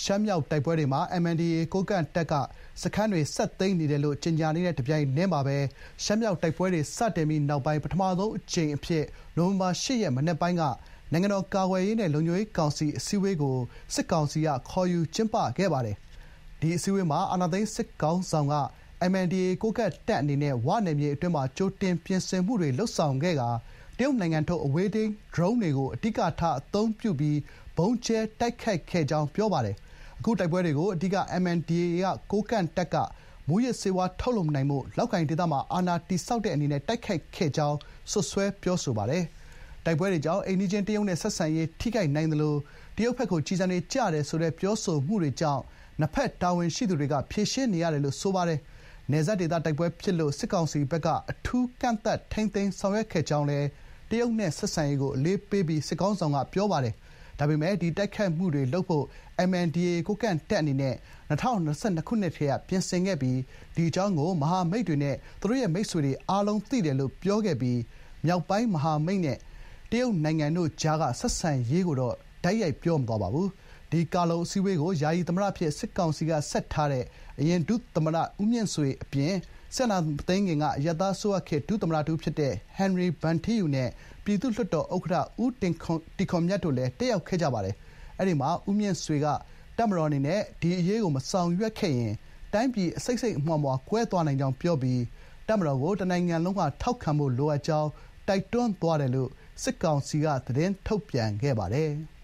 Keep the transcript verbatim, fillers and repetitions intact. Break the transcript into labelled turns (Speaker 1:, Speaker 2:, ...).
Speaker 1: ရှမ်းမြောက်တိုက်ပွဲတွေမှာ အမ်အန်ဒီအေ ကိုးကန့်တပ်ကစခန်းတွေဆက်သိမ်းနေတယ်လို့ကြေညာနေတဲ့တပြိုင်တည်းမှာပဲရှမ်းမြောက်တိုက်ပွဲတွေစတင်ပြီးနောက်ပိုင်းပထမဆုံးအကြိမ်အဖြစ်နိုဝင်ဘာ၈ရက်မနက်ပိုင်းကနိုင်ငံတော်ကာကွယ်ရေးနဲ့လုံခြုံရေးကောင်စီအစည်းအဝေးကိုစစ်ကောင်စီကခေါ်ယူကျင်းပခဲ့ပါတယ်။ဒီအစည်းအဝေးမှာအာဏာသိမ်းစစ်ခေါင်းဆောင်ကအမ်အန်ဒီအေ ကိုးကန့်တပ်အနေနဲ့ဝနယ်မြေအတွင်းမှာကြိုတင်ပြင်ဆင်မှုတွေလုပ်ဆောင်ခဲ့ကာတရုတ်နိုင်ငံထုတ်အဝေးထိန်းဒရုန်းတွေကိုအဓိကထားအသုံးပြုပြီးဗုံးကြဲတိုက်ခိုက်ခဲ့ကြောင်းပြောပါတယ်။အခုတိုက်ပွဲတွေကိုအဓိကအမ်အန်ဒီအေကိုးကန့်တပ်ကမူးယစ်ဆေးဝါးထုတ်လုပ်နိုင်ဖို့လောက်ကိုင်ဒေသမှာအာဏာတည်ဆောက်တဲ့အနေနဲ့တိုက်ခိုက်ခဲ့ကြောင်းစွပ်စွဲပြောဆိုပါတယ်။တိုက်ပွဲတွေကြောင့်အိမ်နီးချင်းတရုတ်နဲ့ဆက်ဆံရေးထိခိုက်နိုင်သလိုတရုတ်ဘက်ကိုကျည်ဆံတွေကျတယ်ဆိုတဲ့ပြောဆိုမှုတွေကြောင့်နှစ်ဘက်တာဝန်ရှိသူတွေကဖြေရှင်းနေရတယ်လို့ဆိုပါတယ်။နယ်စပ်ဒေသတိုက်ပွဲဖြစ်လို့စစ်ကောင်စီဘက်ကအထူးကန့်သတ်ထိန်းသိမ်းဆောင်ရွက်ခဲ့ကြောင်းလည်းတရုတ်နဲ့ဆက်ဆံရေးကိုအလေးပေးပြီးစစ်ကောင်ဆောင်ကပြောပါတယ်။ဒါပေမဲ့ဒီတိုက်ခိုက်မှုတွေလုပ်ဖို့အမ်အန်ဒီအေကိုးကန့်တပ်အနေနဲ့၂၀၂၂ခုနှစ်ထဲကပြင်ဆင်ခဲ့ပြီးဒီအကြောင်းကိုမဟာမိတ်တွေနဲ့သူတို့ရဲ့မိတ်ဆွေတွေအားလုံးသိတယ်လို့ပြောခဲ့ပြီးမြောက်ပိုင်းမဟာမိတ်နဲ့တရုတ်နိုင်ငံတို့ကြားကဆက်ဆံရေးကိုတော့တိုက်ရိုက်ပြောမသွားပါဘူး။ဒီကာလုံအစည်းအဝေးကိုယာယီသမ္မတအဖြစ်စစ်ကောင်စီကဆက်ထားတဲ့အရင်ဒုသမ္မတဦးမြင့်ဆွေအပြင်စစ်အာဏာသိမ်းခင်ကအရပ်သားအစိုးရခေတ်ဒုသမ္မတတစ်ဦးဖြစ်တဲ့ဟန်နရီဗန်ထီးယူနဲ့ပြည်သူ့လွှတ်တော်ဥက္ကဋ္ဌဦးတင်ခွန်မြတ်တို့လည်းတက်ရောက်ခဲ့ကြပါတယ်။အဲဒီမှာဦးမြင့်ဆွေကတပ်မတော်အနေနဲ့ဒီအရေးကိုမဆောင်ရွက်ခဲ့ရင်တိုင်းပြည်အစိတ်စိတ်အမွှားမွှားကွဲသွားနိုင်ကြောင်းပြောပြီးတပ်မတော်ကိုတနိုင်ငံလုံးကထောက်ခံဖို့လိုအပ်ကြောင်းတိုက်တွန်းသွားတယ်လို့စစ်ကောင်စီကသတင်းထုတ်ပြန်ခဲ့ပါတယ်။